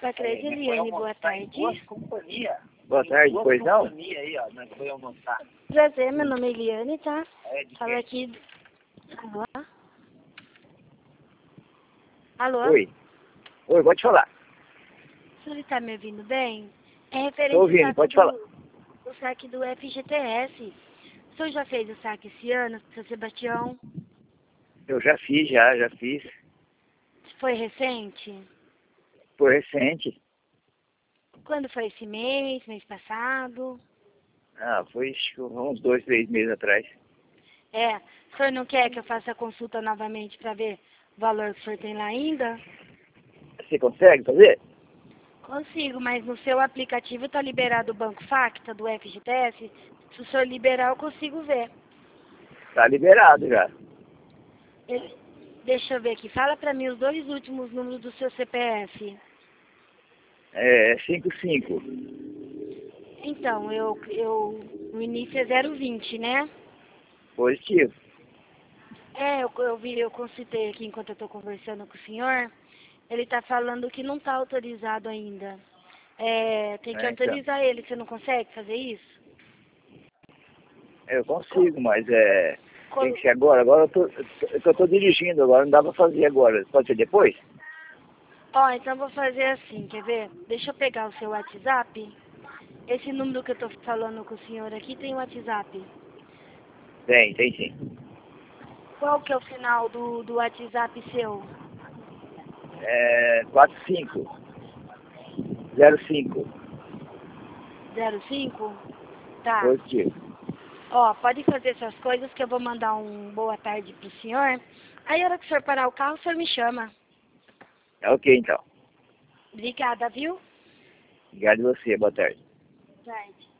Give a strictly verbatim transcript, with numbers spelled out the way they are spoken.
Pacred Eliane, boa tarde. Boa tarde, pois não? Prazer, meu nome é Eliane, tá? É, de Fala quem? aqui. Alô? Alô? Oi. Oi, pode falar. O senhor está me ouvindo bem? É Tô referente ao ouvindo, saque pode do, falar. o saque do F G T S. O senhor já fez o saque esse ano, seu Sebastião? Eu já fiz, já, já fiz. Foi recente? Foi recente. Quando foi esse mês? Mês passado? Ah, foi acho que uns dois, três meses atrás. É. O senhor não quer que eu faça a consulta novamente para ver o valor que o senhor tem lá ainda? Você consegue fazer? Consigo, mas no seu aplicativo está liberado o Banco Facta do F G T S? Se o senhor liberar, eu consigo ver. Tá liberado já. Ele- Deixa eu ver aqui. Fala para mim os dois últimos números do seu C P F. É cinco cinco. Então, eu, eu, o início é zero vinte, né? Positivo. É, eu, eu vi, eu consultei aqui enquanto eu estou conversando com o senhor. Ele está falando que não está autorizado ainda. É, tem que É, então. autorizar ele. Você não consegue fazer isso? Eu consigo, mas é. Tem Col- que ser agora. Agora eu tô, eu tô, eu tô dirigindo agora, não dá pra fazer agora. Pode ser depois? Ó, então vou fazer assim, quer ver? Deixa eu pegar o seu WhatsApp. Esse número que eu estou falando com o senhor aqui tem WhatsApp. Tem, tem sim. Qual que é o final do, do WhatsApp seu? É quatro cinco zero cinco. zero cinco? Tá. Positivo. Ó, pode fazer essas coisas que eu vou mandar um boa tarde pro senhor. Aí a hora que o senhor parar o carro, o senhor me chama. É ok então. Obrigada, viu? Obrigado a você, boa tarde. Boa tarde.